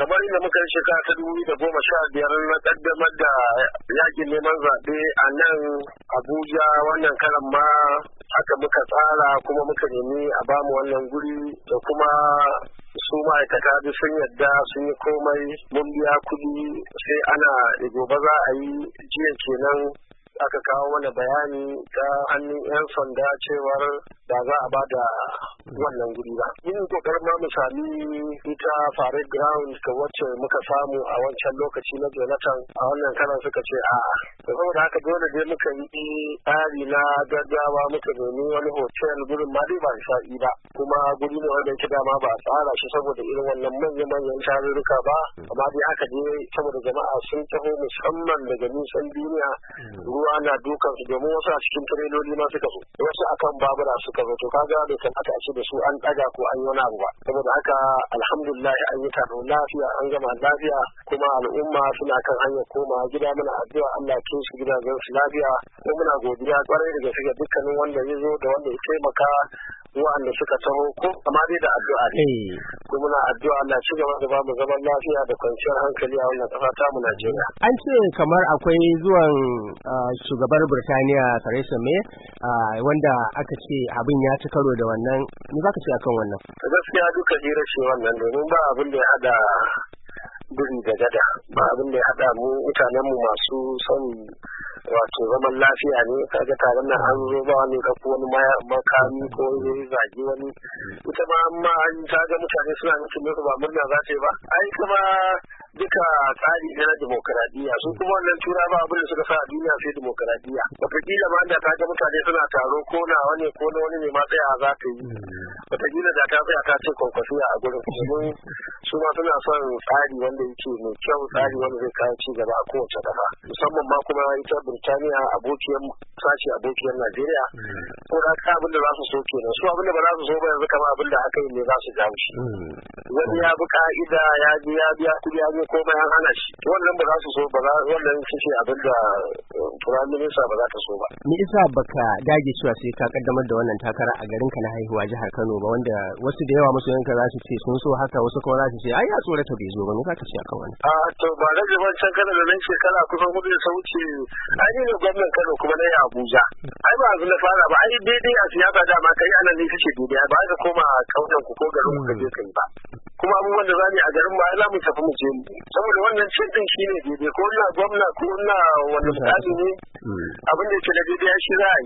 kamar inda muka yi shekara ta 2015 na kaddamar da yakin neman zaɓe a nan Abuja, wannan karan ma haka muka tsara kuma muka nemi a bamu wannan guri da kuma su ma'aikata duk sun yadda sun yi komai mun biya kuɗi sai ana gobe za a yi jiya kenan aka kawo mana bayani ta hannun 'yan sanda cewar ba za a ba da wannan guri ba. Yin kokarin ma mu sami ita Parade Ground ka wacce muka samu a wancan lokaci na Jonathan a wannan karan suka ce a'a. Saboda haka dole dai muka yi tsari na gaggawa muka nemi wani hotel gurin ma dai ba sha'i ba kuma guri ne wanda yake dama ba a tsara shi saboda irin wannan manya-manyan tarurruka ba amma dai haka dai saboda jama'a sun taho musamman daga nisan duniya ruwa na dukan su domin wasu a cikin tireloli ma suka zo wasu akan babura suka zo to kaga da kan aka ce da su an daga ko an yi wani abu ba saboda haka alhamdulillah an yi taro lafiya an gama lafiya kuma al'umma suna kan hanyar koma gida muna addu'a Allah ya kai su gidajen su lafiya ko muna godiya kwarai da gaske dukkanin wanda ya zo da wanda ya taimaka wa'anda suka taho ko amma dai da addu'a ne ko muna addu'a Allah ya ci gaba da bamu zaman lafiya da kwanciyar hankali a wannan ƙasa ta mu Najeriya. An ce kamar akwai zuwan shugabar Birtaniya Theresa May wanda aka ce abin ya ci karo da wannan me zaka ce akan wannan? Gaskiya duka hira ce wannan domin ba abin da ya hada biri da gada ba abin da ya hada mu mutanen mu masu son wato zaman lafiya ne kaga taron nan an zo ba wani ka wani makami ko zagi wani ita ma amma an ta ga mutane suna nufin musu ba murna za ta yi ba ai kuma duka tsari ne na demokaradiyya su kuma wannan tura ba abin da suka sa a duniya sai demokaradiyya wataƙila ma da ta ga mutane suna taro ko na wani ko na wani ne ma tsaya za ta yi wataƙila da ta tsaya ta ce kwankwasiya a gurin domin su ma suna son tsari wanda yake mai kyau tsari wanda zai kawo ci gaba a kowace ƙasa musamman ma kuma ita Birtaniya abokiyar Najeriya ko da ka abin da za su so kenan su abin da ba za su so ba yanzu kamar abin da aka yi ne za su jawo shi wani ya bi ka'ida ya biya kuɗi ya je komai an hana shi wannan ba za su so ba wannan shi abin da Prime Minister ba za ta so ba. Me isa baka dage cewa sai ka kaddamar da wannan takara a garinka na haihuwa jihar Kano ba wanda wasu da yawa masoyanka za su ce sun so haka wasu kuma za su ce ai ya tsorata bai zo ba me zaka ce akan wannan? To ba da wancan Kano da nan shekara kusan hudu da ta wuce ai ne gwamnan Kano kuma na Abuja ai ba azu na fara ba ai daidai a siyasa dama kai anan ne kace daidai ba ka koma kauyen ku ko garin ku kaje kai ba kuma abubuwan da zamu yi a garin ba za mu tafi mu je saboda wannan cin din shine daidai ko na gwamna ko na wani mutane ne abin da yake da daidai shi za a yi